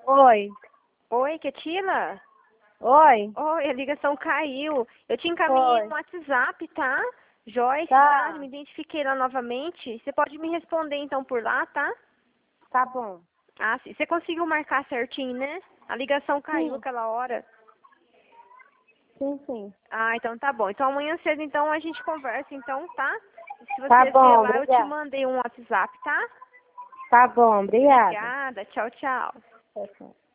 Oi. Oi, Ketila? Oi. Oi, a ligação caiu. Eu te encaminhei Oi. no WhatsApp, tá? Joyce, tá? Tá. Me identifiquei lá novamente. Você pode me responder então por lá, tá? Tá bom. Ah, sim. Você conseguiu marcar certinho, né? A ligação caiu Sim. aquela hora. Sim, sim. Ah, então tá bom. Então amanhã cedo então a gente conversa então, tá? Se Tá você ver bom, lá, eu te obrigada. mandei um WhatsApp, tá? Tá bom, obrigada. Obrigada. Tchau, tchau. Tchau, tchau.